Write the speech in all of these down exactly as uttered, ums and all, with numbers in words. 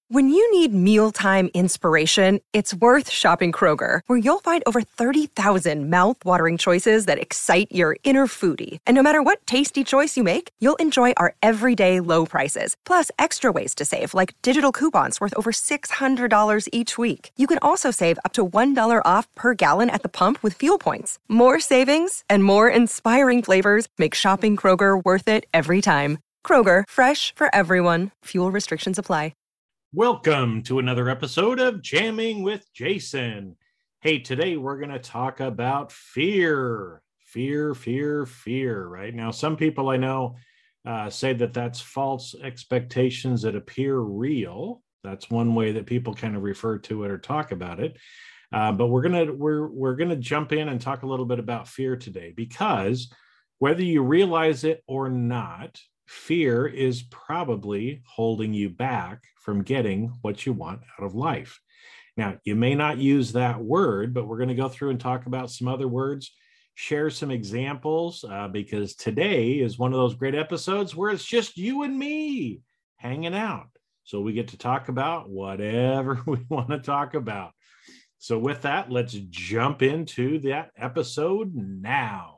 When you need mealtime inspiration, it's worth shopping Kroger, where you'll find over thirty thousand mouth-watering choices that excite your inner foodie. And no matter what tasty choice you make, you'll enjoy our everyday low prices, plus extra ways to save, like digital coupons worth over six hundred dollars each week. You can also save up to one dollar off per gallon at the pump with fuel points. More savings and more inspiring flavors make shopping Kroger worth it every time. Kroger, fresh for everyone. Fuel restrictions apply. Welcome to another episode of Jamming with Jason. Hey, today we're going to talk about fear. Fear, fear, fear, right? Now, some people I know uh, say that that's false expectations that appear real. That's one way that people kind of refer to it or talk about it. Uh, but we're going to we're we're going to jump in and talk a little bit about fear today, because whether you realize it or not, fear is probably holding you back from getting what you want out of life. Now, you may not use that word, but we're going to go through and talk about some other words, share some examples, uh, because today is one of those great episodes where it's just you and me hanging out. So we get to talk about whatever we want to talk about. So with that, let's jump into that episode now.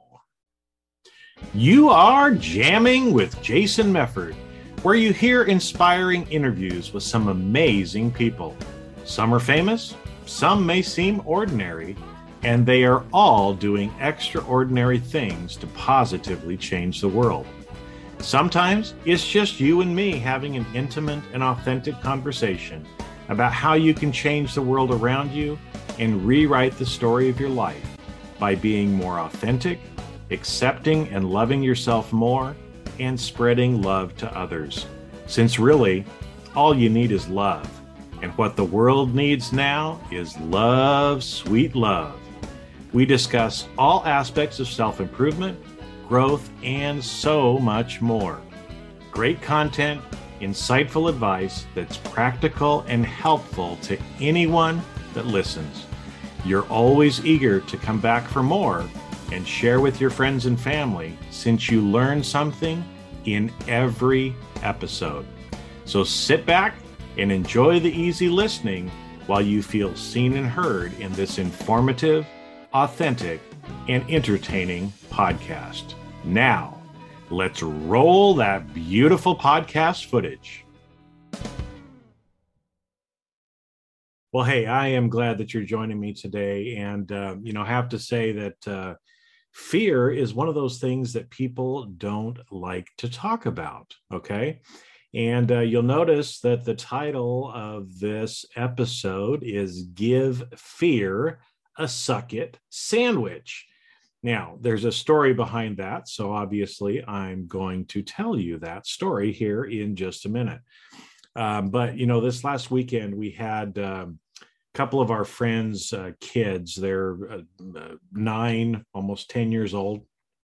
You are Jamming with Jason Mefford, where you hear inspiring interviews with some amazing people. Some are famous, some may seem ordinary, and they are all doing extraordinary things to positively change the world. Sometimes it's just you and me having an intimate and authentic conversation about how you can change the world around you and rewrite the story of your life by being more authentic, accepting and loving yourself more, and spreading love to others. Since really, all you need is love. And what the world needs now is love, sweet love. We discuss all aspects of self-improvement, growth, and so much more. Great content, insightful advice that's practical and helpful to anyone that listens. You're always eager to come back for more and share with your friends and family, since you learn something in every episode. So sit back and enjoy the easy listening while you feel seen and heard in this informative, authentic, and entertaining podcast. Now, let's roll that beautiful podcast footage. Well, hey, I am glad that you're joining me today. And, uh, you know, I have to say that uh, fear is one of those things that people don't like to talk about, okay? And uh, you'll notice that the title of this episode is Give Fear a Suck It Sandwich. Now, there's a story behind that, so obviously I'm going to tell you that story here in just a minute. Um, but, you know, this last weekend we had um, a couple of our friends' uh, kids. They're uh, nine, almost ten years old.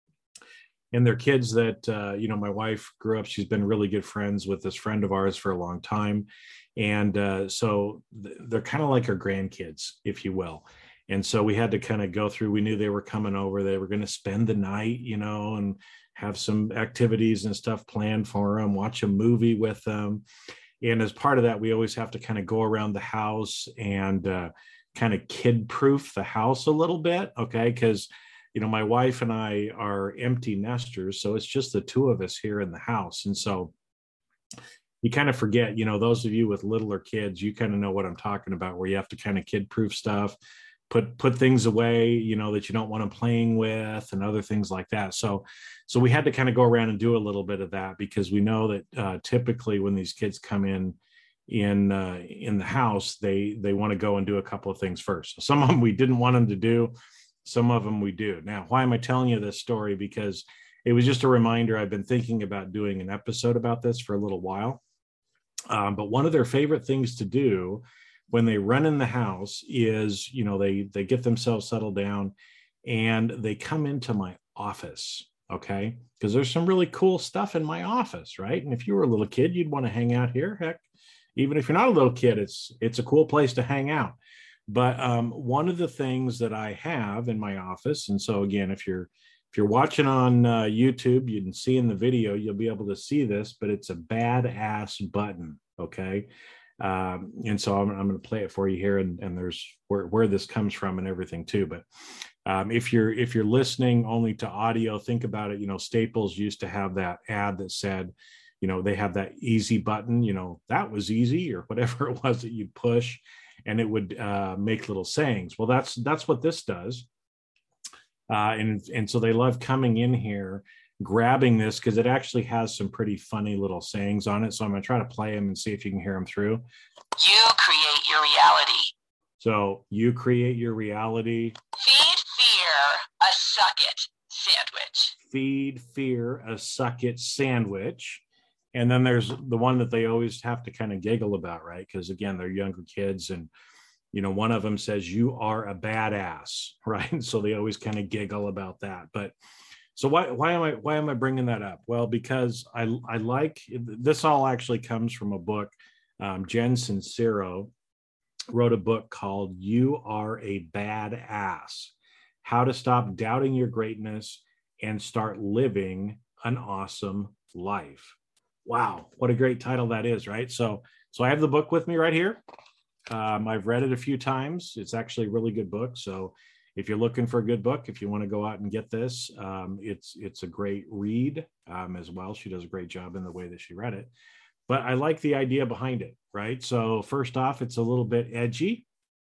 And they're kids that, uh, you know, my wife grew up. She's been really good friends with this friend of ours for a long time. And uh, so th- they're kind of like our grandkids, if you will. And so we had to kind of go through. We knew they were coming over. They were going to spend the night, you know, and have some activities and stuff planned for them, watch a movie with them. And as part of that, we always have to kind of go around the house and uh, kind of kid-proof the house a little bit, okay? Because, you know, my wife and I are empty nesters, so it's just the two of us here in the house. And so you kind of forget, you know, those of you with littler kids, you kind of know what I'm talking about, where you have to kind of kid-proof stuff, put put things away, you know, that you don't want them playing with and other things like that. So so we had to kind of go around and do a little bit of that, because we know that uh, typically when these kids come in in uh, in the house, they they want to go and do a couple of things first. So some of them we didn't want them to do. Some of them we do. Now, why am I telling you this story? Because it was just a reminder. I've been thinking about doing an episode about this for a little while. Um, but one of their favorite things to do when they run in the house is, you know, they they get themselves settled down and they come into my office, okay? Because there's some really cool stuff in my office, right? And if you were a little kid, you'd want to hang out here. Heck, even if you're not a little kid, it's it's a cool place to hang out. But um, one of the things that I have in my office, and so again, if you're if you're watching on uh, YouTube, you can see in the video, you'll be able to see this, but it's a badass button, okay? Um, and so I'm, I'm going to play it for you here, and, and there's where, where this comes from and everything too. But um, if you're if you're listening only to audio, think about it. You know, Staples used to have that ad that said, you know, they have that easy button. You know, that was easy, or whatever it was that you push, and it would uh, make little sayings. Well, that's that's what this does. Uh, and and so they love coming in here, grabbing this, because it actually has some pretty funny little sayings on it. So I'm going to try to play them and see if you can hear them through. You create your reality. So you create your reality. Feed fear a suck it sandwich. Feed fear a suck it sandwich. And then there's the one that they always have to kind of giggle about, right? Because again, they're younger kids, and you know, one of them says, "You are a badass," right? So they always kind of giggle about that. But so why why am I why am I bringing that up? Well, because I I like this. All actually comes from a book. Um, Jen Sincero wrote a book called "You Are a Badass: How to Stop Doubting Your Greatness and Start Living an Awesome Life." Wow, what a great title that is, right? So so I have the book with me right here. Um, I've read it a few times. It's actually a really good book. So if you're looking for a good book, if you want to go out and get this, um, it's it's a great read um, as well. She does a great job in the way that she read it. But I like the idea behind it, right? So first off, it's a little bit edgy.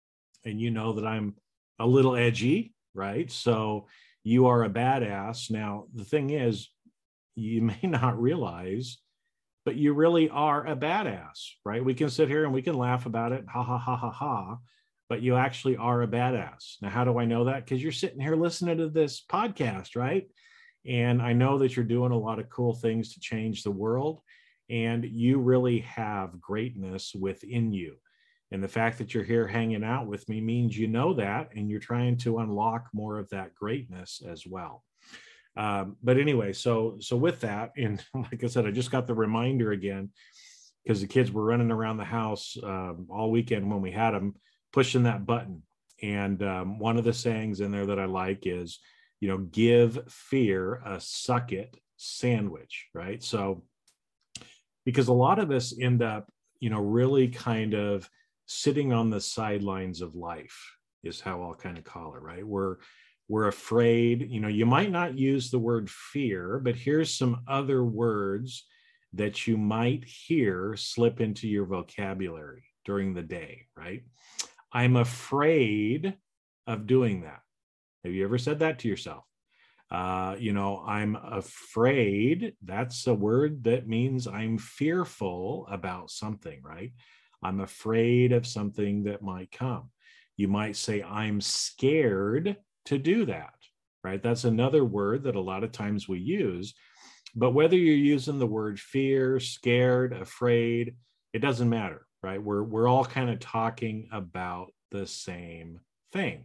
And you know that I'm a little edgy, right? So you are a badass. Now, the thing is, you may not realize, but you really are a badass, right? We can sit here and we can laugh about it, ha, ha, ha, ha, ha, but you actually are a badass. Now, how do I know that? Because you're sitting here listening to this podcast, right? And I know that you're doing a lot of cool things to change the world, and you really have greatness within you. And the fact that you're here hanging out with me means you know that, and you're trying to unlock more of that greatness as well. Um, but anyway, so so with that, and like I said, I just got the reminder again, because the kids were running around the house um, all weekend when we had them, pushing that button. And um, one of the sayings in there that I like is, you know, give fear a suck it sandwich, right? So because a lot of us end up, you know, really kind of sitting on the sidelines of life is how I'll kind of call it, right? We're We're afraid, you know, you might not use the word fear, but here's some other words that you might hear slip into your vocabulary during the day, right? I'm afraid of doing that. Have you ever said that to yourself? Uh, you know, I'm afraid, that's a word that means I'm fearful about something, right? I'm afraid of something that might come. You might say, I'm scared to do that, right? That's another word that a lot of times we use. But whether you're using the word fear, scared, afraid, it doesn't matter, right? We're we're all kind of talking about the same thing.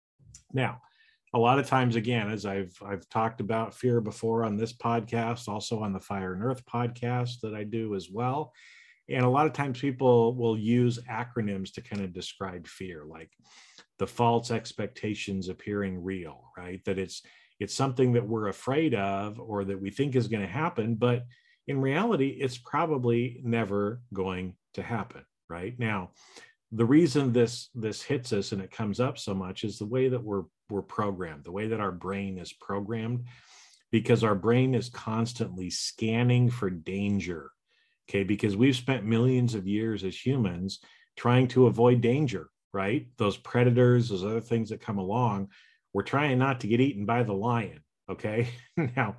Now, a lot of times, again, as I've I've talked about fear before on this podcast, also on the Fire and Earth podcast that I do as well. And a lot of times people will use acronyms to kind of describe fear, like the false expectations appearing real, right? That it's it's something that we're afraid of or that we think is going to happen, but in reality, it's probably never going to happen, right? Now, the reason this this hits us and it comes up so much is the way that we're we're programmed, the way that our brain is programmed, because our brain is constantly scanning for danger. Okay, because we've spent millions of years as humans trying to avoid danger, right? Those predators, those other things that come along, we're trying not to get eaten by the lion, okay? Now,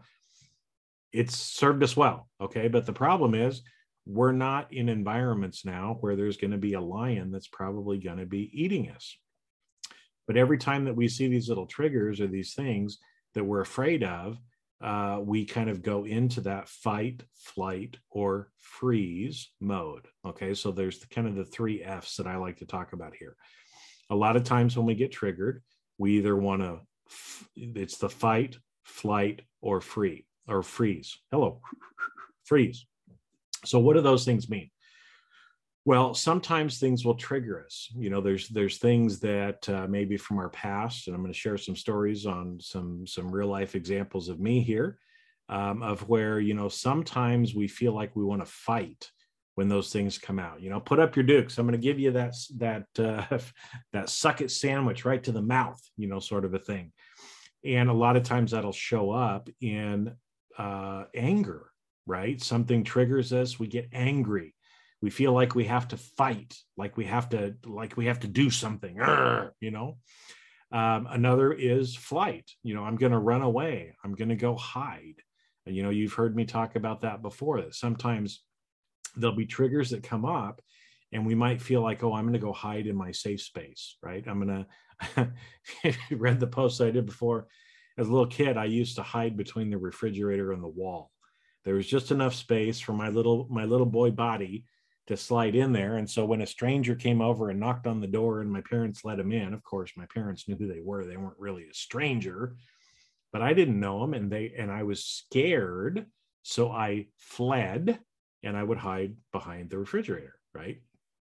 it's served us well, okay? But the problem is we're not in environments now where there's going to be a lion that's probably going to be eating us. But every time that we see these little triggers or these things that we're afraid of, uh, we kind of go into that fight, flight, or freeze mode. Okay, so there's the, kind of the three F's that I like to talk about here. A lot of times when we get triggered, we either want to, it's the fight, flight, or free, or freeze. Hello, freeze. So what do those things mean? Well, sometimes things will trigger us. You know, there's there's things that uh, maybe from our past, and I'm going to share some stories on some some real life examples of me here, um, of where, you know, sometimes we feel like we want to fight when those things come out. You know, put up your dukes. I'm going to give you that, that, uh, that suck it sandwich right to the mouth, you know, sort of a thing. And a lot of times that'll show up in uh, anger, right? Something triggers us. We get angry. We feel like we have to fight, like we have to, like we have to do something, you know. Um, another is flight. You know, I'm going to run away. I'm going to go hide. And, you know, you've heard me talk about that before, that sometimes there'll be triggers that come up and we might feel like, oh, I'm going to go hide in my safe space, right? I'm going to, if you read the post I did before, as a little kid, I used to hide between the refrigerator and the wall. There was just enough space for my little, my little boy body to slide in there. And so when a stranger came over and knocked on the door and my parents let him in, of course, my parents knew who they were. They weren't really a stranger, but I didn't know them. And they, and I was scared. So I fled and I would hide behind the refrigerator, right?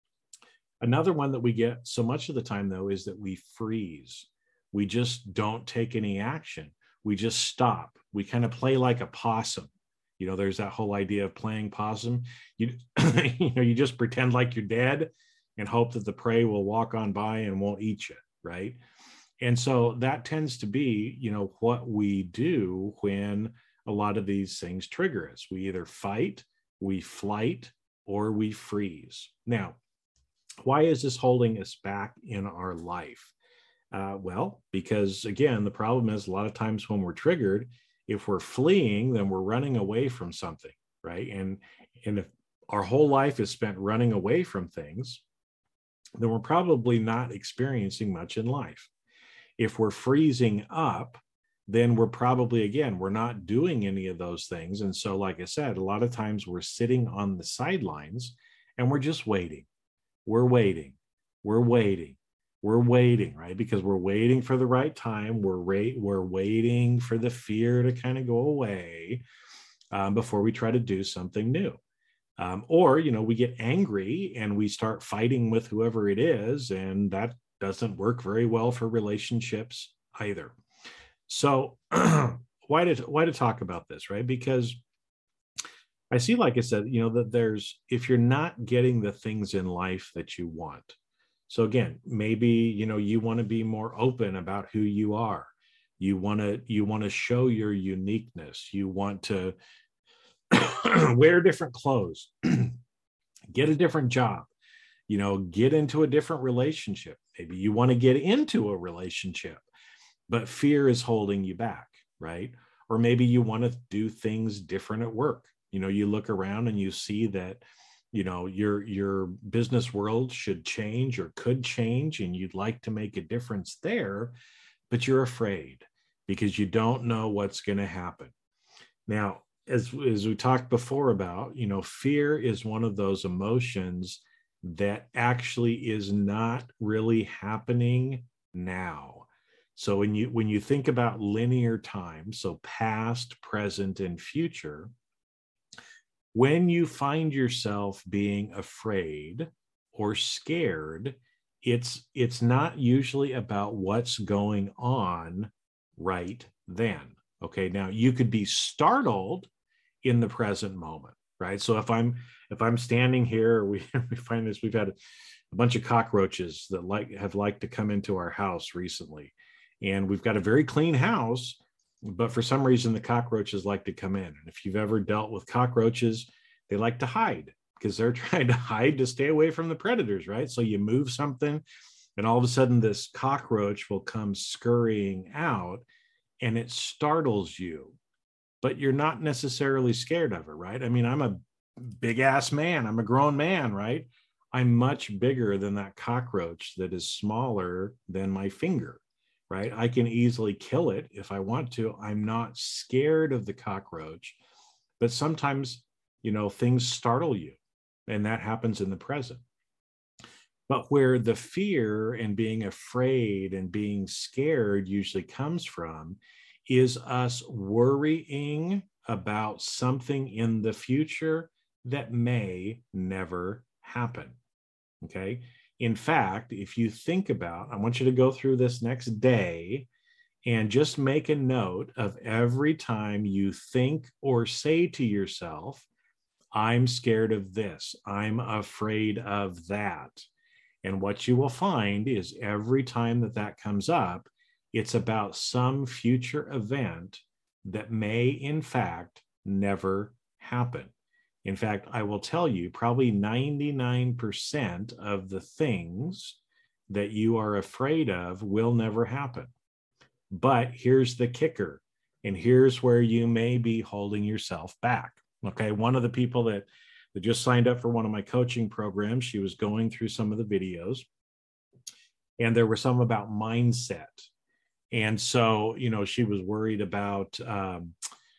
Another one that we get so much of the time, though, is that we freeze. We just don't take any action. We just stop. We kind of play like a possum. You know, there's that whole idea of playing possum. You, you know, you just pretend like you're dead and hope that the prey will walk on by and won't eat you, right? And so that tends to be, you know, what we do when a lot of these things trigger us. We either fight, we flight, or we freeze. Now, why is this holding us back in our life? Uh, well, because again, the problem is a lot of times when we're triggered, if we're fleeing, then we're running away from something, right? And, and if our whole life is spent running away from things, then we're probably not experiencing much in life. If we're freezing up, then we're probably, again, we're not doing any of those things. And so, like I said, a lot of times we're sitting on the sidelines and we're just waiting. We're waiting. We're waiting. We're waiting, right? Because we're waiting for the right time. We're ra- we're waiting for the fear to kind of go away um, before we try to do something new. Um, or, you know, we get angry and we start fighting with whoever it is, and that doesn't work very well for relationships either. So why to, why to talk about this, right? Because I see, like I said, you know, that there's, if you're not getting the things in life that you want, so again, maybe, you know, you want to be more open about who you are. You want to, you want to show your uniqueness. You want to wear different clothes, get a different job, you know, get into a different relationship. Maybe you want to get into a relationship, but fear is holding you back, right? Or maybe you want to do things different at work. You know, you look around and you see that, you know, your your business world should change or could change, and you'd like to make a difference there, but you're afraid because you don't know what's going to happen. Now, as, as we talked before about, you know, fear is one of those emotions that actually is not really happening now. So when you when you think about linear time, so past, present, and future, when you find yourself being afraid or scared, it's it's not usually about what's going on right then. Okay, now you could be startled in the present moment, right? So if I'm if I'm standing here, we, we find this, we've had a, a bunch of cockroaches that like have liked to come into our house recently. And we've got a very clean house, but for some reason the cockroaches like to come in. And if you've ever dealt with cockroaches, they like to hide because they're trying to hide to stay away from the predators, right? So you move something and all of a sudden this cockroach will come scurrying out and it startles you, but you're not necessarily scared of it, right? I mean, I'm a big ass man. I'm a grown man, right? I'm much bigger than that cockroach that is smaller than my finger, right? I can easily kill it if I want to. I'm not scared of the cockroach, but sometimes, you know, things startle you, and that happens in the present. But where the fear and being afraid and being scared usually comes from is us worrying about something in the future that may never happen. Okay. In fact, if you think about, I want you to go through this next day and just make a note of every time you think or say to yourself, I'm scared of this. I'm afraid of that. And what you will find is every time that that comes up, it's about some future event that may, in fact, never happen. In fact, I will tell you, probably ninety-nine percent of the things that you are afraid of will never happen. But here's the kicker, and here's where you may be holding yourself back. Okay, one of the people that, that just signed up for one of my coaching programs, she was going through some of the videos, and there were some about mindset. And so, you know, she was worried about um,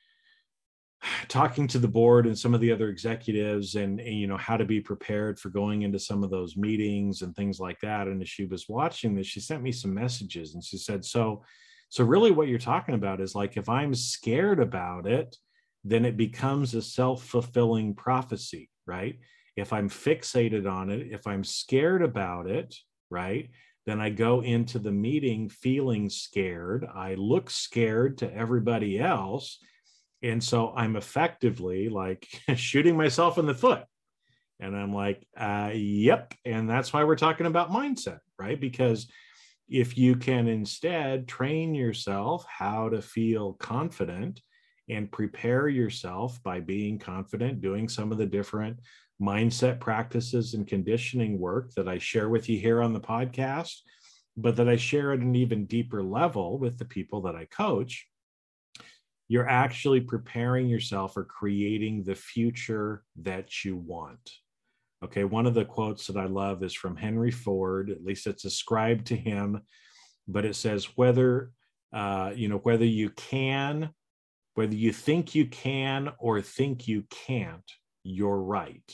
talking to the board and some of the other executives and, and, you know, how to be prepared for going into some of those meetings and things like that. And as she was watching this, she sent me some messages and she said, so, so really what you're talking about is like, if I'm scared about it, then it becomes a self-fulfilling prophecy, right? If I'm fixated on it, if I'm scared about it, right, then I go into the meeting feeling scared. I look scared to everybody else. And so I'm effectively like shooting myself in the foot. And I'm like, uh, yep. And that's why we're talking about mindset, right? Because if you can instead train yourself how to feel confident and prepare yourself by being confident, doing some of the different mindset practices and conditioning work that I share with you here on the podcast, but that I share at an even deeper level with the people that I coach, you're actually preparing yourself or creating the future that you want. Okay, one of the quotes that I love is from Henry Ford, at least it's ascribed to him, but it says, whether, uh, you know, whether you can, whether you think you can or think you can't, you're right.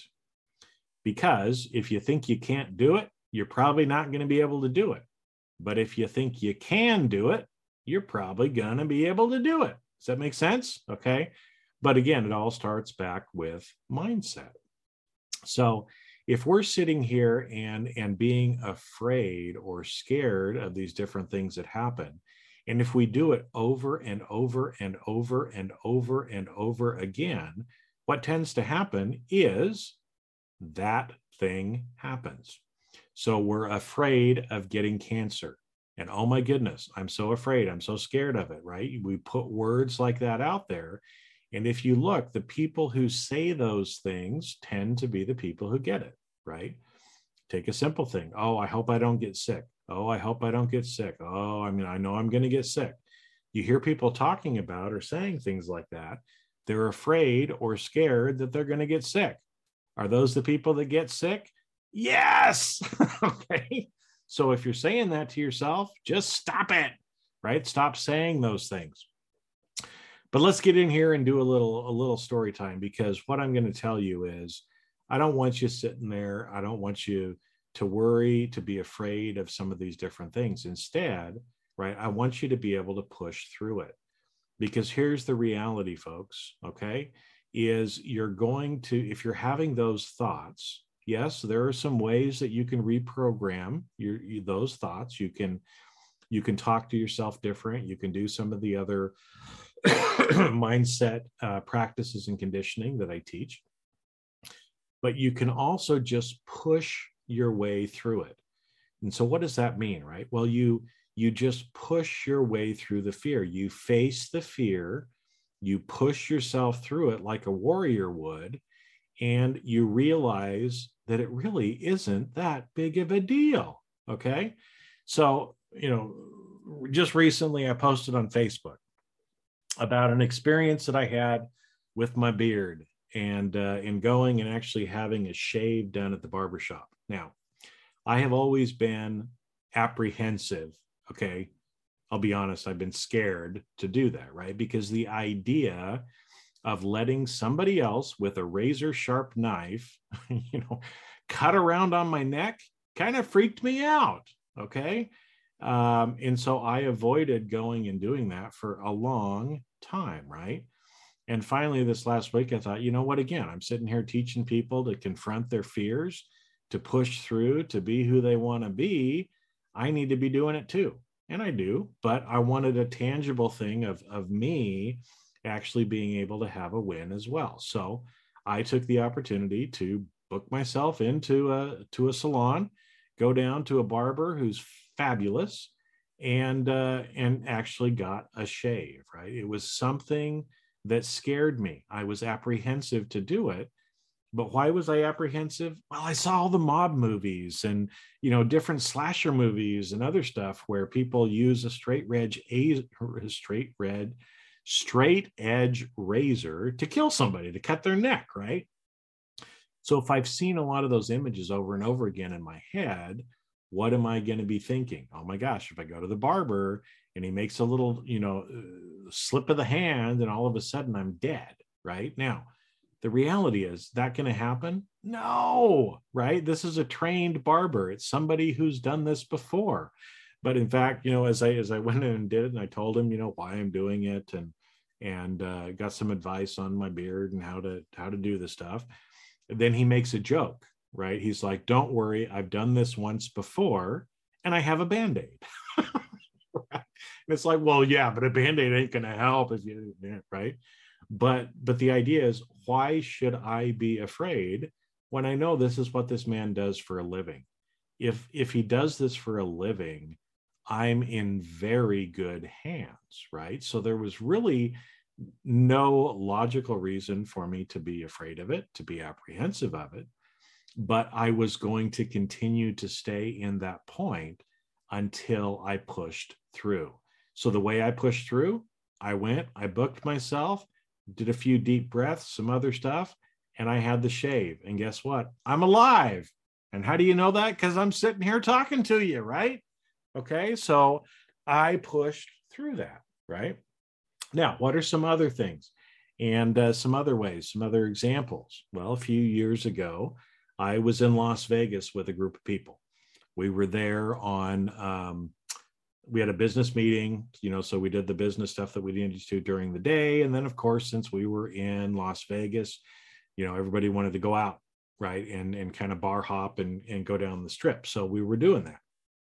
Because if you think you can't do it, you're probably not going to be able to do it. But if you think you can do it, you're probably going to be able to do it. Does that make sense? Okay. But again, it all starts back with mindset. So if we're sitting here and, and being afraid or scared of these different things that happen, and if we do it over and over and over and over and over again, what tends to happen is that thing happens. So we're afraid of getting cancer. And oh my goodness, I'm so afraid. I'm so scared of it, right? We put words like that out there. And if you look, the people who say those things tend to be the people who get it, right? Take a simple thing. Oh, I hope I don't get sick. Oh, I hope I don't get sick. Oh, I mean, I know I'm going to get sick. You hear people talking about or saying things like that. They're afraid or scared that they're going to get sick. Are those the people that get sick? Yes. Okay. So if you're saying that to yourself, just stop it, right? Stop saying those things. But let's get in here and do a little, a little story time, because what I'm going to tell you is I don't want you sitting there. I don't want you to worry, to be afraid of some of these different things. Instead, right, I want you to be able to push through it. Because here's the reality, folks, okay, is you're going to, if you're having those thoughts, yes, there are some ways that you can reprogram your, those thoughts. You can, you can talk to yourself different. You can do some of the other mindset uh, practices and conditioning that I teach. But you can also just push your way through it. And so what does that mean, right? Well, you, you just push your way through the fear. You face the fear, you push yourself through it like a warrior would, and you realize that it really isn't that big of a deal, okay? So, you know, just recently I posted on Facebook about an experience that I had with my beard and uh, in going and actually having a shave done at the barbershop. Now, I have always been apprehensive, okay? I'll be honest, I've been scared to do that, right? Because the idea of letting somebody else with a razor sharp knife, you know, cut around on my neck kind of freaked me out, okay? Um, and so I avoided going and doing that for a long time, right? And finally, this last week, I thought, you know what, again, I'm sitting here teaching people to confront their fears, to push through, to be who they want to be. I need to be doing it too. And I do, but I wanted a tangible thing of, of me actually being able to have a win as well. So I took the opportunity to book myself into a, to a salon, go down to a barber who's fabulous, and, uh, and actually got a shave, right? It was something that scared me. I was apprehensive to do it. But why was I apprehensive? Well, I saw all the mob movies and, you know, different slasher movies and other stuff where people use a straight edge, a straight red, straight edge razor to kill somebody, to cut their neck, right? So if I've seen a lot of those images over and over again in my head, what am I going to be thinking? Oh my gosh, if I go to the barber and he makes a little, you know, uh, slip of the hand and all of a sudden I'm dead, right? Now, the reality is that going to happen? No, right? This is a trained barber. It's somebody who's done this before. But in fact, you know, as I as I went in and did it, and I told him, you know, why I'm doing it, and and uh, got some advice on my beard and how to how to do the stuff. Then he makes a joke, right? He's like, "Don't worry, I've done this once before, and I have a Band-Aid." Right? It's like, well, yeah, but a Band-Aid ain't going to help if you, right? But but the idea is, why should I be afraid when I know this is what this man does for a living? If if he does this for a living, I'm in very good hands, right? So there was really no logical reason for me to be afraid of it, to be apprehensive of it. But I was going to continue to stay in that point until I pushed through. So the way I pushed through, I went, I booked myself, did a few deep breaths, some other stuff, and I had the shave. And guess what? I'm alive. And how do you know that? Because I'm sitting here talking to you, right? Okay, so I pushed through that, right? Now, what are some other things and uh, some other ways, some other examples? Well, a few years ago, I was in Las Vegas with a group of people. We were there on, um, we had a business meeting, you know, so we did the business stuff that we needed to during the day. And then, of course, since we were in Las Vegas, you know, everybody wanted to go out, right? And, and kind of bar hop and, and go down the strip. So we were doing that.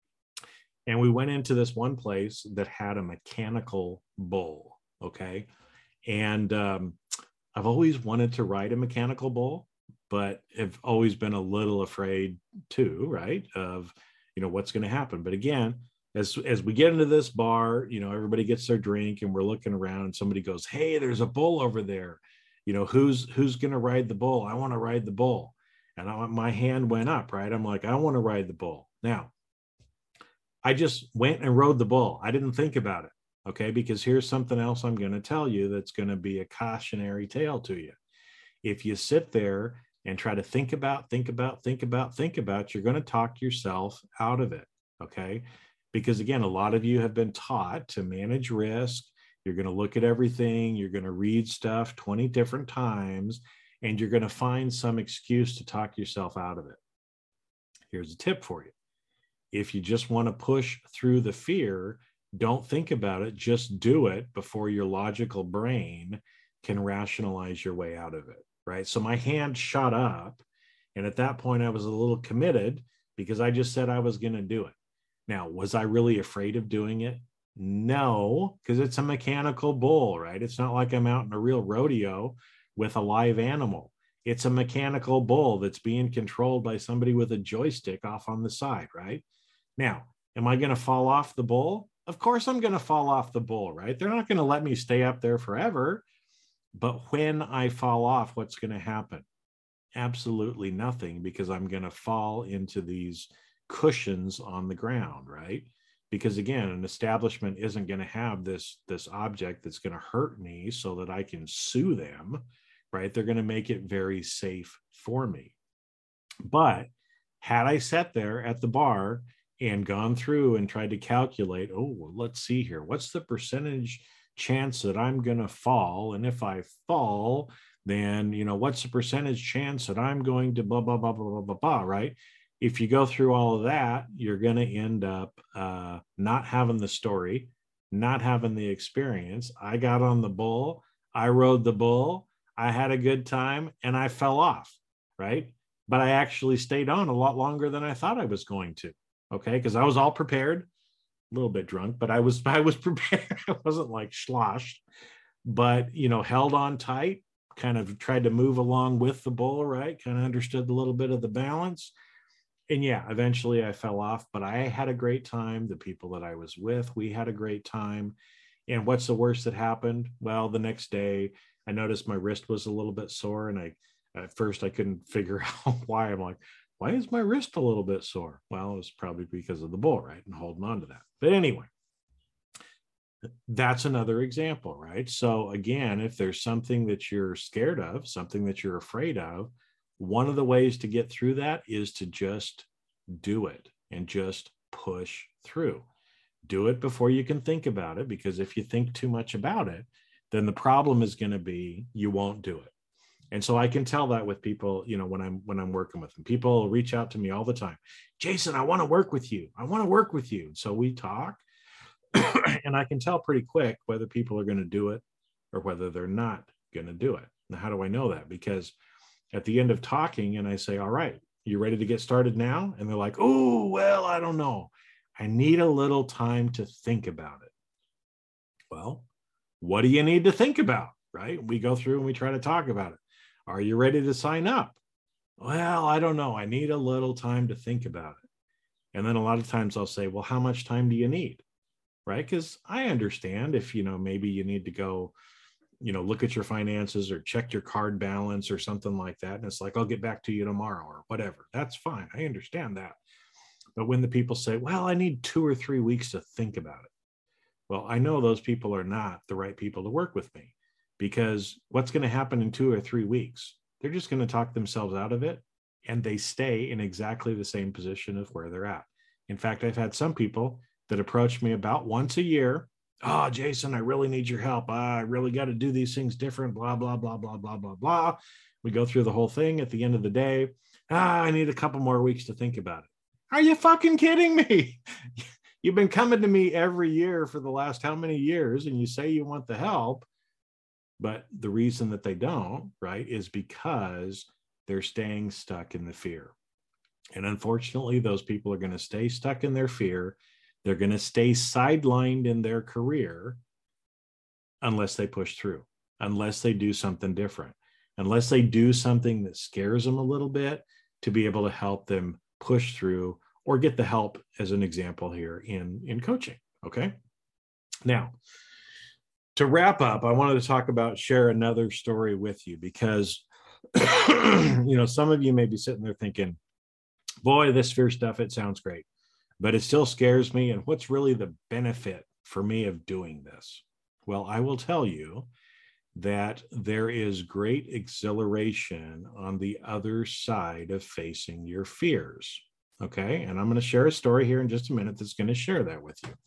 And we went into this one place that had a mechanical bull, okay? And um, I've always wanted to ride a mechanical bull, but have always been a little afraid too, right? Of, you know, what's going to happen. But again, as, as we get into this bar, you know, everybody gets their drink and we're looking around and somebody goes, "Hey, there's a bull over there. You know, who's, who's going to ride the bull? I want to ride the bull." And I, my hand went up, right? I'm like, I want to ride the bull. Now, I just went and rode the bull. I didn't think about it, okay? Because here's something else I'm going to tell you that's going to be a cautionary tale to you. If you sit there and try to think about, think about, think about, think about, you're going to talk yourself out of it, okay? Because again, a lot of you have been taught to manage risk. You're going to look at everything. You're going to read stuff twenty different times, and you're going to find some excuse to talk yourself out of it. Here's a tip for you. If you just want to push through the fear, don't think about it. Just do it before your logical brain can rationalize your way out of it, right? So my hand shot up. And at that point, I was a little committed because I just said I was going to do it. Now, was I really afraid of doing it? No, because it's a mechanical bull, right? It's not like I'm out in a real rodeo with a live animal. It's a mechanical bull that's being controlled by somebody with a joystick off on the side, right? Now, am I going to fall off the bull? Of course I'm going to fall off the bull, right? They're not going to let me stay up there forever. But when I fall off, what's going to happen? Absolutely nothing, because I'm going to fall into these cushions on the ground, right? Because again, an establishment isn't going to have this, this object that's going to hurt me so that I can sue them, right? They're going to make it very safe for me. But had I sat there at the bar and gone through and tried to calculate, oh, well, let's see here, what's the percentage chance that I'm going to fall? And if I fall, then, you know, what's the percentage chance that I'm going to blah, blah, blah, blah, blah, blah, blah, right? If you go through all of that, you're going to end up uh, not having the story, not having the experience. I got on the bull, I rode the bull, I had a good time, and I fell off, right? But I actually stayed on a lot longer than I thought I was going to, okay? Because I was all prepared, a little bit drunk, but I was I was prepared. I wasn't like sloshed, but, you know, held on tight, kind of tried to move along with the bull, right? Kind of understood a little bit of the balance. And yeah, eventually I fell off, but I had a great time. The people that I was with, we had a great time. And what's the worst that happened? Well, the next day I noticed my wrist was a little bit sore, and I, at first I couldn't figure out why. I'm like, why is my wrist a little bit sore? Well, it was probably because of the bull, right? And holding on to that. But anyway, that's another example, right? So again, if there's something that you're scared of, something that you're afraid of, one of the ways to get through that is to just do it and just push through. Do it before you can think about it, because if you think too much about it, then the problem is going to be you won't do it. And so I can tell that with people, you know, when I'm when I'm working with them. People reach out to me all the time. Jason, I want to work with you. I want to work with you. So we talk, and I can tell pretty quick whether people are going to do it or whether they're not going to do it. Now, how do I know that? Because at the end of talking, and I say, all right, you ready to get started now? And they're like, oh, well, I don't know. I need a little time to think about it. Well, what do you need to think about, right? We go through and we try to talk about it. Are you ready to sign up? Well, I don't know. I need a little time to think about it. And then a lot of times I'll say, well, how much time do you need? Right? Because I understand if, you know, maybe you need to go, you know, look at your finances or check your card balance or something like that. And it's like, I'll get back to you tomorrow or whatever. That's fine. I understand that. But when the people say, well, I need two or three weeks to think about it. Well, I know those people are not the right people to work with me, because what's going to happen in two or three weeks? They're just going to talk themselves out of it, and they stay in exactly the same position of where they're at. In fact, I've had some people that approach me about once a year. Oh, Jason, I really need your help. I really got to do these things different, blah, blah, blah, blah, blah, blah, blah. We go through the whole thing. At the end of the day, ah, I need a couple more weeks to think about it. Are you fucking kidding me? You've been coming to me every year for the last how many years, and you say you want the help, but the reason that they don't, right, is because they're staying stuck in the fear. And unfortunately, those people are going to stay stuck in their fear. They're going to stay sidelined in their career unless they push through, unless they do something different, unless they do something that scares them a little bit to be able to help them push through or get the help, as an example here in, in coaching. Okay. Now, to wrap up, I wanted to talk about, share another story with you, because, you know, some of you may be sitting there thinking, boy, this fear stuff, it sounds great, but it still scares me. And what's really the benefit for me of doing this? Well, I will tell you that there is great exhilaration on the other side of facing your fears. Okay. And I'm going to share a story here in just a minute that's going to share that with you.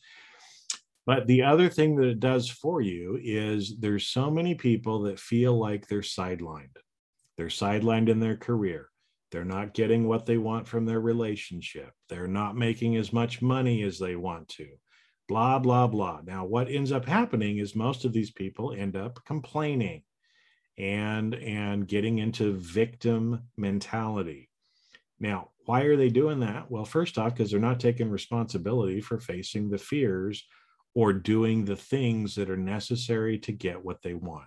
But the other thing that it does for you is there's so many people that feel like they're sidelined. They're sidelined in their career. They're not getting what they want from their relationship. They're not making as much money as they want to. Blah, blah, blah. Now, what ends up happening is most of these people end up complaining and, and getting into victim mentality. Now, why are they doing that? Well, first off, because they're not taking responsibility for facing the fears or doing the things that are necessary to get what they want.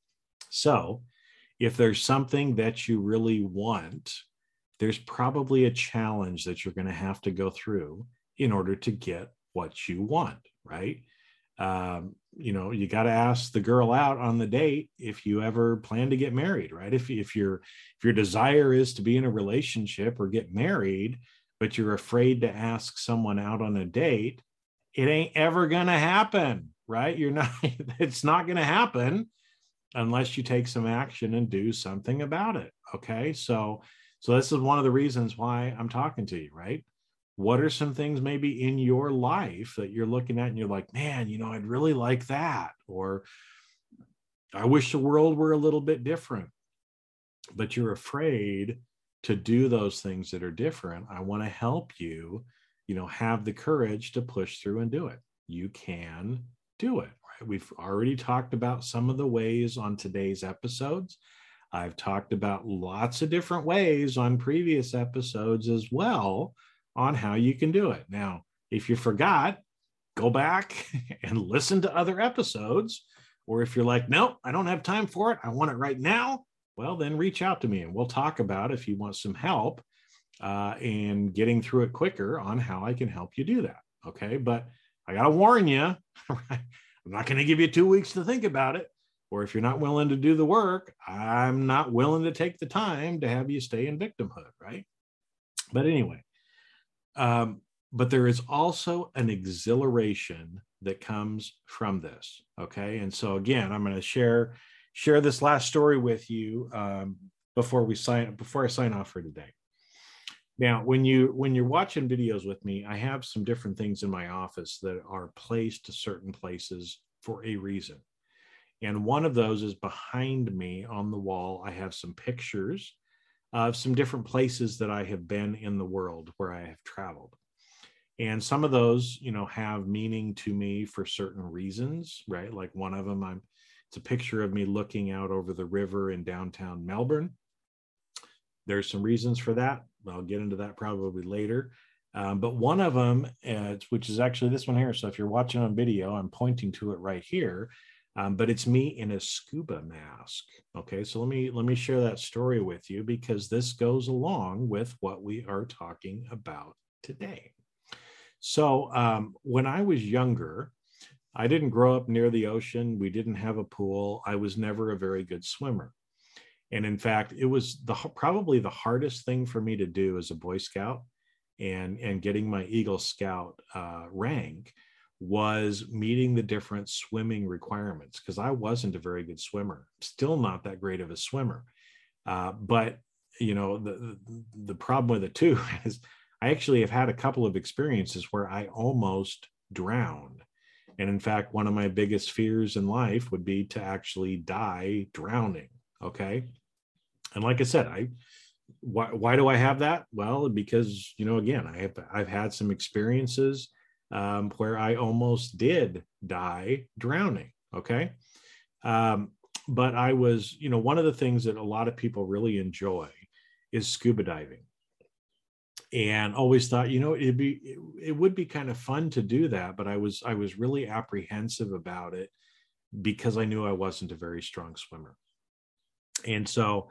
So if there's something that you really want, there's probably a challenge that you're going to have to go through in order to get what you want, right? Um, you know, you got to ask the girl out on the date if you ever plan to get married, right? If, if, your if your desire is to be in a relationship or get married, but you're afraid to ask someone out on a date, it ain't ever going to happen, right? You're not, it's not going to happen unless you take some action and do something about it. Okay. So, so this is one of the reasons why I'm talking to you, right? What are some things maybe in your life that you're looking at and you're like, man, you know, I'd really like that. Or I wish the world were a little bit different, but you're afraid to do those things that are different. I want to help you, you know, have the courage to push through and do it. You can do it, right? We've already talked about some of the ways on today's episodes. I've talked about lots of different ways on previous episodes as well on how you can do it. Now, if you forgot, go back and listen to other episodes Or if you're like, nope, I don't have time for it, I want it right now, well, then reach out to me and we'll talk about if you want some help uh, in getting through it quicker on how I can help you do that. Okay. But I got to warn you, I'm not going to give you two weeks to think about it. Or if you're not willing to do the work, I'm not willing to take the time to have you stay in victimhood, right? But anyway, um, but there is also an exhilaration that comes from this, okay? And so again, I'm going to share share this last story with you um, before we sign before I sign off for today. Now, when you when you're watching videos with me, I have some different things in my office that are placed to certain places for a reason. And one of those is behind me on the wall. I have some pictures of some different places that I have been in the world where I have traveled. And some of those, you know, have meaning to me for certain reasons, right? Like one of them, I'm, it's a picture of me looking out over the river in downtown Melbourne. There's some reasons for that. I'll get into that probably later. Um, but one of them, uh, which is actually this one here. So if you're watching on video, I'm pointing to it right here. Um, but it's me in a scuba mask. Okay, so let me let me share that story with you because this goes along with what we are talking about today. So um, when I was younger, I didn't grow up near the ocean. We didn't have a pool. I was never a very good swimmer. And in fact, it was the probably the hardest thing for me to do as a Boy Scout and, and getting my Eagle Scout uh, rank was meeting the different swimming requirements because I wasn't a very good swimmer, still not that great of a swimmer. Uh, but, you know, the, the problem with it too is I actually have had a couple of experiences where I almost drowned. And in fact, one of my biggest fears in life would be to actually die drowning. Okay. And like I said, I, why, why do I have that? Well, because, you know, again, I have, I've had some experiences Um, where I almost did die drowning. Okay. Um, but I was, you know, one of the things that a lot of people really enjoy is scuba diving. And always thought, you know, it'd be, it, it would be kind of fun to do that. But I was, I was really apprehensive about it because I knew I wasn't a very strong swimmer. And so,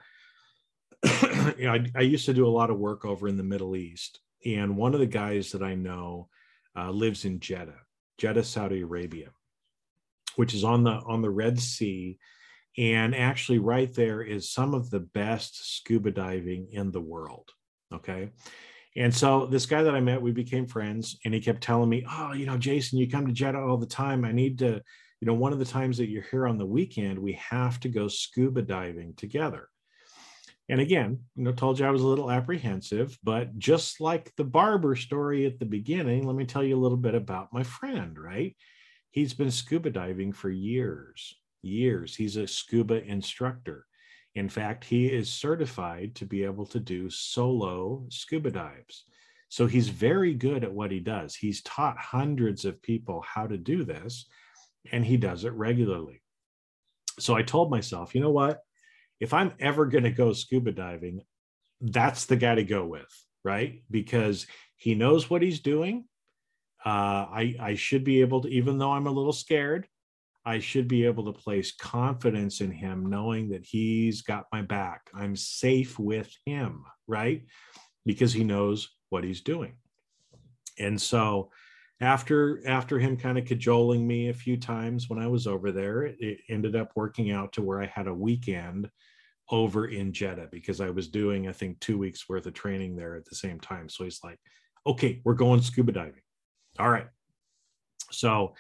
you know, I, I used to do a lot of work over in the Middle East. And one of the guys that I know Uh, lives in Jeddah, Jeddah, Saudi Arabia, which is on the on the Red Sea. And actually right there is some of the best scuba diving in the world. Okay. And so this guy that I met, we became friends and he kept telling me, oh, you know, Jason, you come to Jeddah all the time. I need to, you know, one of the times that you're here on the weekend, we have to go scuba diving together. And again, you know, told you I was a little apprehensive, but just like the barber story at the beginning, let me tell you a little bit about my friend, right? He's been scuba diving for years, years. He's a scuba instructor. In fact, he is certified to be able to do solo scuba dives. So he's very good at what he does. He's taught hundreds of people how to do this, and he does it regularly. So I told myself, you know what? If I'm ever going to go scuba diving, that's the guy to go with, right? Because he knows what he's doing. Uh, I, I should be able to, even though I'm a little scared, I should be able to place confidence in him, knowing that he's got my back. I'm safe with him, right? Because he knows what he's doing. And so after, after him kind of cajoling me a few times when I was over there, it, it ended up working out to where I had a weekend over in Jeddah because I was doing, I think, two weeks worth of training there at the same time. So he's like, okay, we're going scuba diving. All right. So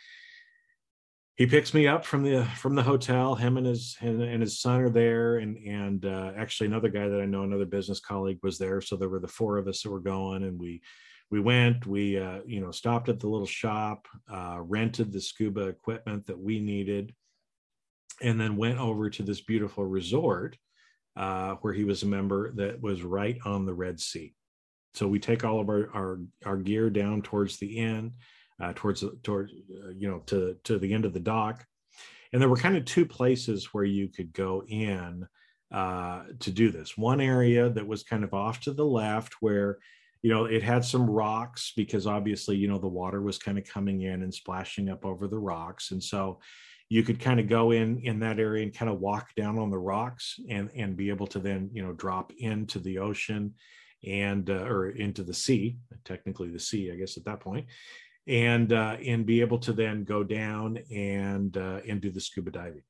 he picks me up from the, from the hotel. Him and his, and, and his son are there. And, and uh, actually another guy that I know, another business colleague was there. So there were the four of us that were going, and we, we went, we, uh, you know, stopped at the little shop, uh, rented the scuba equipment that we needed, and then went over to this beautiful resort uh, where he was a member that was right on the Red Sea. So we take all of our, our, our gear down towards the end, uh, towards, towards uh, you know, to, to the end of the dock. And there were kind of two places where you could go in uh, to do this. One area that was kind of off to the left where, you know, it had some rocks because obviously, you know, the water was kind of coming in and splashing up over the rocks. And so you could kind of go in in that area and kind of walk down on the rocks and and be able to then, you know, drop into the ocean and uh, or into the sea, technically the sea, I guess at that point, and uh, and be able to then go down and uh, and do the scuba diving.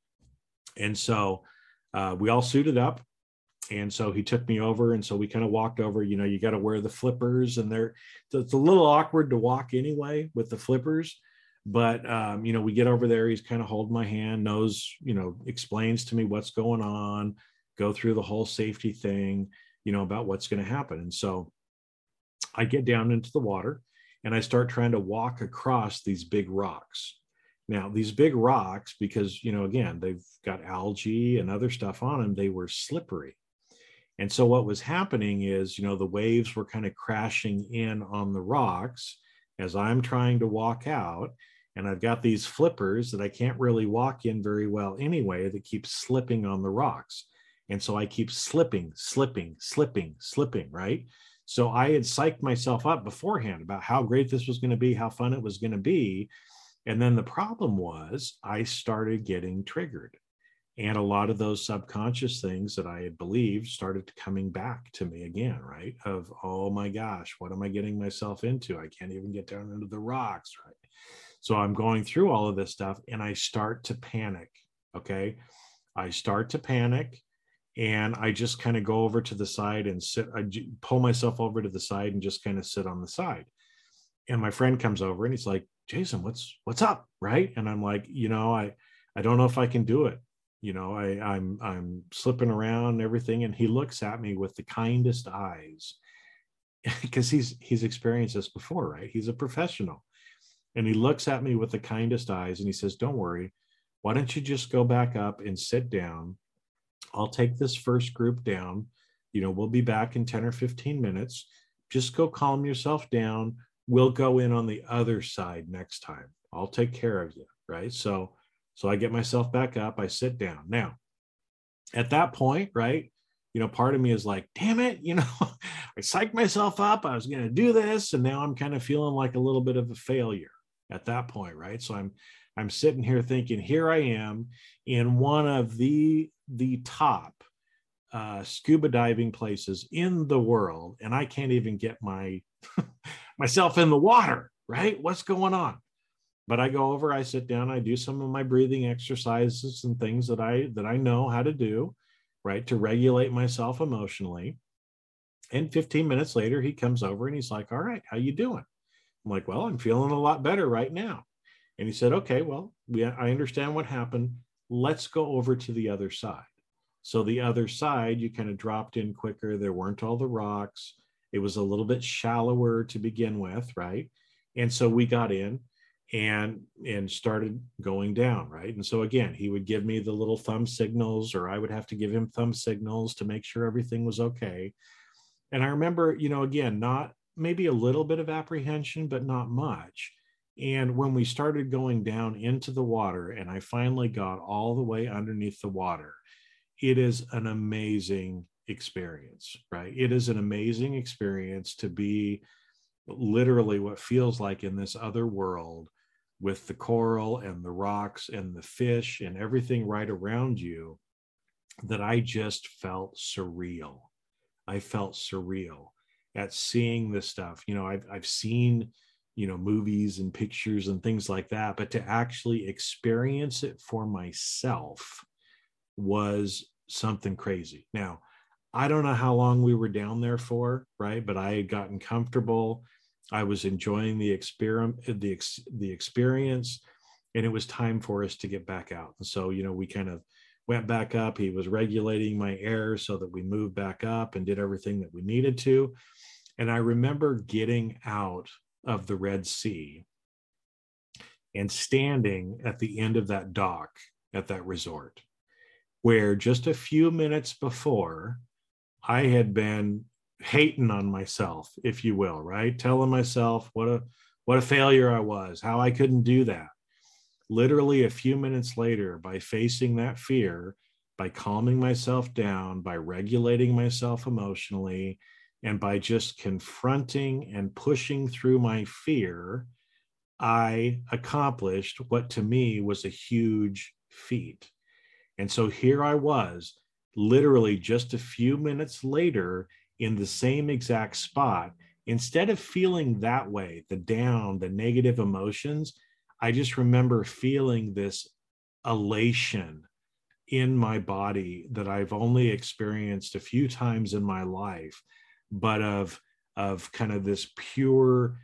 And so uh, we all suited up. And so he took me over, and so we kind of walked over. You know, you got to wear the flippers, and they're it's a little awkward to walk anyway with the flippers. But um, you know, we get over there. He's kind of holding my hand, knows, you know, explains to me what's going on, go through the whole safety thing, you know, about what's going to happen. And so I get down into the water, and I start trying to walk across these big rocks. Now, these big rocks, because, you know, again, they've got algae and other stuff on them, they were slippery. And so what was happening is, you know, the waves were kind of crashing in on the rocks as I'm trying to walk out. And I've got these flippers that I can't really walk in very well anyway, that keep slipping on the rocks. And so I keep slipping, slipping, slipping, slipping, right? So I had psyched myself up beforehand about how great this was going to be, how fun it was going to be. And then the problem was I started getting triggered. And a lot of those subconscious things that I had believed started coming back to me again, right? Of, oh my gosh, what am I getting myself into? I can't even get down into the rocks, right? So I'm going through all of this stuff, and I start to panic, okay? I start to panic, and I just kind of go over to the side and sit, I pull myself over to the side and just kind of sit on the side. And my friend comes over, and he's like, Jason, what's what's up, right? And I'm like, you know, I I don't know if I can do it. You know, I, I'm I'm slipping around and everything. And he looks at me with the kindest eyes, because he's he's experienced this before, right? He's a professional. And he looks at me with the kindest eyes, and he says, don't worry. Why don't you just go back up and sit down? I'll take this first group down. You know, we'll be back in ten or fifteen minutes. Just go calm yourself down. We'll go in on the other side next time. I'll take care of you, right? So So I get myself back up, I sit down. Now, at that point, right, you know, part of me is like, damn it, you know, I psyched myself up, I was going to do this, and now I'm kind of feeling like a little bit of a failure at that point, right? So I'm I'm sitting here thinking, here I am in one of the the top uh, scuba diving places in the world, and I can't even get my myself in the water, right? What's going on? But I go over, I sit down, I do some of my breathing exercises and things that I that I know how to do, right, to regulate myself emotionally. And fifteen minutes later, he comes over and he's like, all right, how you doing? I'm like, well, I'm feeling a lot better right now. And he said, okay, well, we, I understand what happened. Let's go over to the other side. So the other side, you kind of dropped in quicker. There weren't all the rocks. It was a little bit shallower to begin with, right? And so we got in and and started going down, right? And so again, he would give me the little thumb signals, or I would have to give him thumb signals to make sure everything was okay. And I remember, you know, again, not maybe a little bit of apprehension, but not much. And when we started going down into the water, and I finally got all the way underneath the water, it is an amazing experience, right? It is an amazing experience to be literally what feels like in this other world, with the coral and the rocks and the fish and everything right around you, that I just felt surreal. I felt surreal at seeing this stuff. You know, I've, I've seen, you know, movies and pictures and things like that, but to actually experience it for myself was something crazy. Now, I don't know how long we were down there for, right? But I had gotten comfortable. I was enjoying the experiment, the, ex, the experience, and it was time for us to get back out. And so, you know, we kind of went back up. He was regulating my air so that we moved back up and did everything that we needed to. And I remember getting out of the Red Sea and standing at the end of that dock at that resort, where just a few minutes before I had been hating on myself, if you will, right? Telling myself what a what a failure I was, how I couldn't do that. Literally a few minutes later, by facing that fear, by calming myself down, by regulating myself emotionally, and by just confronting and pushing through my fear, I accomplished what to me was a huge feat. And so here I was, literally just a few minutes later in the same exact spot. Instead of feeling that way, the down, the negative emotions, I just remember feeling this elation in my body that I've only experienced a few times in my life, but of, of kind of this pure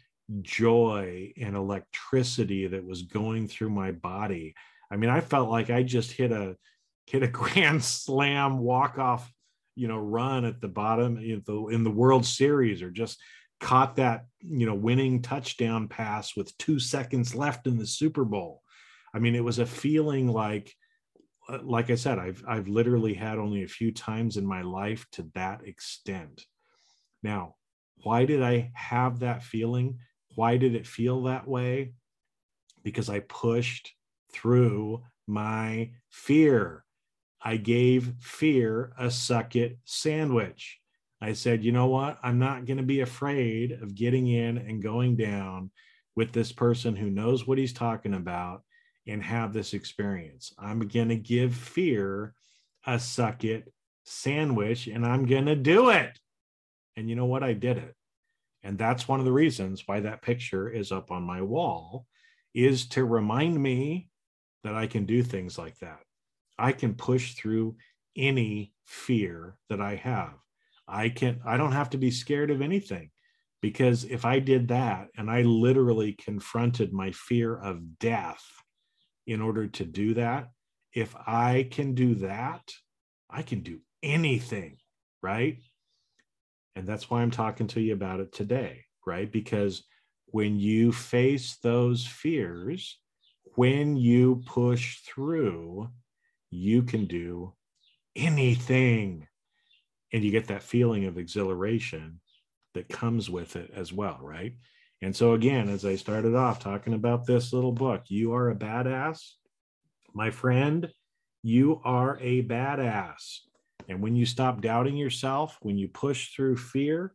joy and electricity that was going through my body. I mean, I felt like I just hit a hit a grand slam walk-off, you know, run at the bottom in the, in the World Series, or just caught that, you know, winning touchdown pass with two seconds left in the Super Bowl. I mean, it was a feeling like, like I said, I've, I've literally had only a few times in my life to that extent. Now, why did I have that feeling? Why did it feel that way? Because I pushed through my fear. I gave fear a suck it sandwich. I said, you know what? I'm not going to be afraid of getting in and going down with this person who knows what he's talking about and have this experience. I'm going to give fear a suck it sandwich, and I'm going to do it. And you know what? I did it. And that's one of the reasons why that picture is up on my wall, is to remind me that I can do things like that. I can push through any fear that I have. I can, I don't have to be scared of anything, because if I did that and I literally confronted my fear of death in order to do that, if I can do that, I can do anything, right? And that's why I'm talking to you about it today, right? Because when you face those fears, when you push through, you can do anything. And you get that feeling of exhilaration that comes with it as well, right? And so again, as I started off talking about this little book, You Are a Badass, my friend, you are a badass. And when you stop doubting yourself, when you push through fear,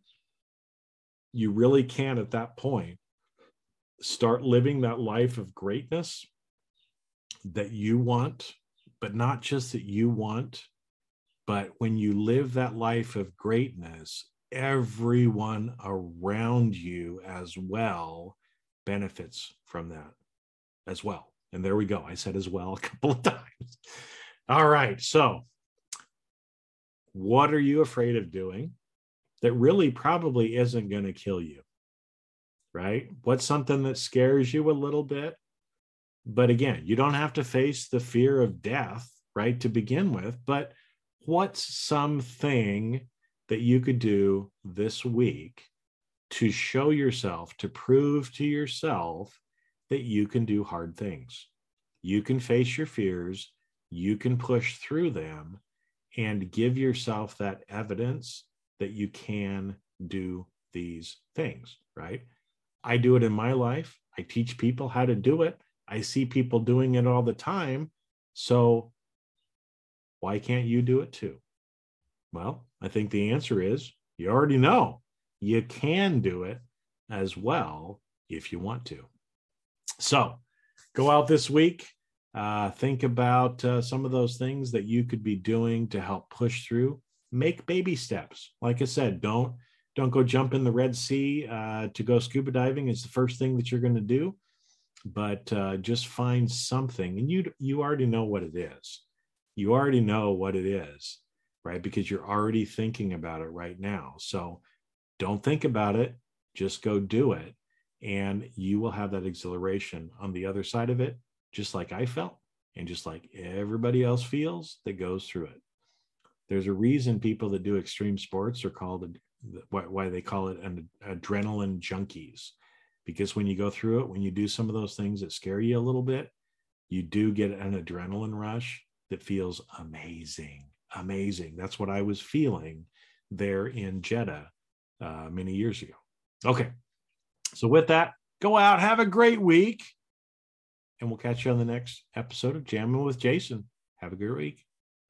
you really can at that point start living that life of greatness that you want, but not just that you want, but when you live that life of greatness, everyone around you as well benefits from that as well. And there we go. I said as well a couple of times. All right. So what are you afraid of doing that really probably isn't going to kill you? Right? What's something that scares you a little bit? But again, you don't have to face the fear of death, right, to begin with. But what's something that you could do this week to show yourself, to prove to yourself that you can do hard things? You can face your fears, you can push through them, and give yourself that evidence that you can do these things, right? I do it in my life. I teach people how to do it. I see people doing it all the time. So why can't you do it too? Well, I think the answer is you already know. You can do it as well if you want to. So go out this week. Uh, think about uh, some of those things that you could be doing to help push through. Make baby steps. Like I said, don't don't go jump in the Red Sea uh, to go scuba diving. It's the first thing that you're going to do. But uh, just find something, and you you already know what it is. You already know what it is, right? Because you're already thinking about it right now. So don't think about it. Just go do it, and you will have that exhilaration on the other side of it, just like I felt, and just like everybody else feels that goes through it. There's a reason people that do extreme sports are called, why they call it an adrenaline junkies. Because when you go through it, when you do some of those things that scare you a little bit, you do get an adrenaline rush that feels amazing, amazing. That's what I was feeling there in Jeddah uh, many years ago. Okay, so with that, go out, have a great week, and we'll catch you on the next episode of Jamming with Jason. Have a good week.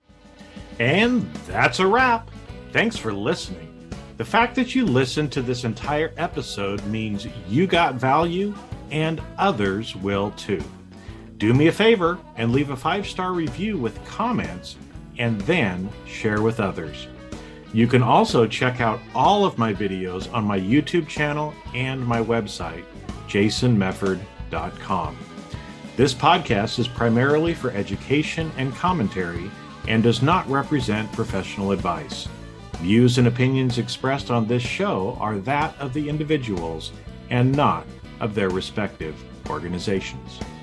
And that's a wrap. Thanks for listening. The fact that you listened to this entire episode means you got value and others will too. Do me a favor and leave a five-star review with comments, and then share with others. You can also check out all of my videos on my YouTube channel and my website, jason mefford dot com. This podcast is primarily for education and commentary and does not represent professional advice. Views and opinions expressed on this show are that of the individuals and not of their respective organizations.